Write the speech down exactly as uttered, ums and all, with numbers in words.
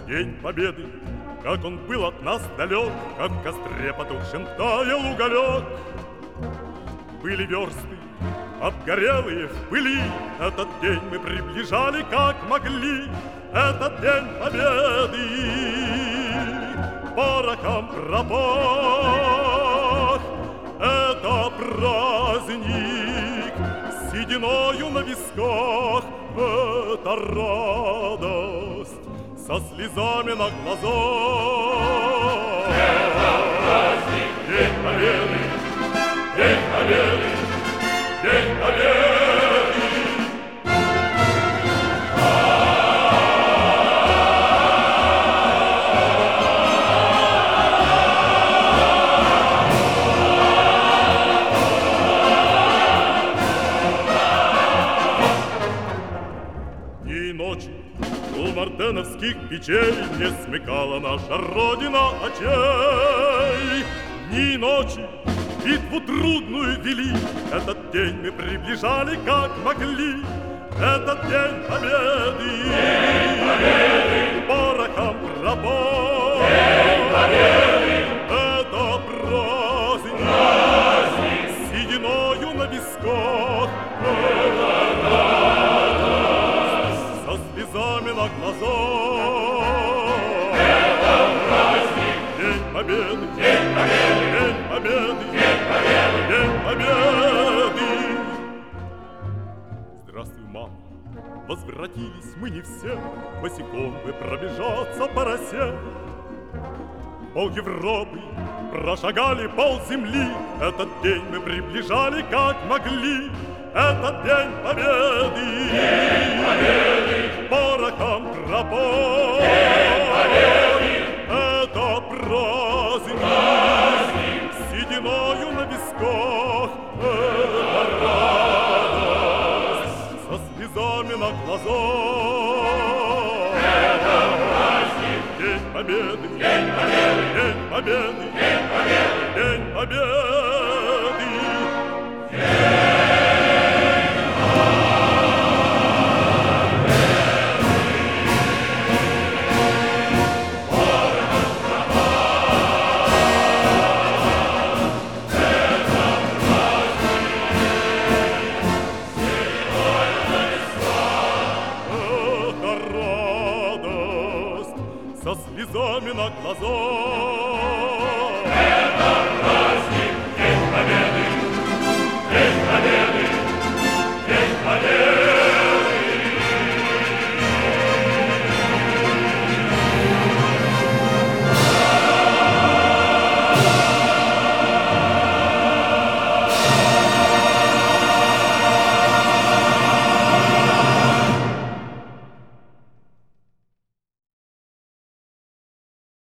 День Победы, как он был от нас далек, как в костре потухшем таял уголек. Были версты, обгорелые в пыли, этот день мы приближали, как могли. Этот день Победы порохом пропах. Это праздник с сединою на висках. Это радость со слезами на глазах. Это праздник, День Победы, День Победы, День Победы. Дни и ночи у мартеновских печей не смыкала наша Родина очей. Дни и ночи битву трудную вели, этот день мы приближали, как могли. Этот день Победы, День Победы, порохом пропах. День Победы, это праздник, праздник с сединою на висках. Это радость со слезами на глазах. Это праздник, День Победы, День Победы, День Победы, День Победы, День Победы. Здравствуй, мама. Возвратились мы не все, босиком бы пробежаться по росе. Пол Европы прошагали пол земли, этот день мы приближали, как могли. Этот день Победы, День Победы, порохом пропах. День Победы, это праздник, праздник с сединою на висках. Это радость со слезами на глазах. Это праздник, День Победы, День Победы, День Победы, День Победы, День Победы. Это радость со слезами на глазах. Это праздник.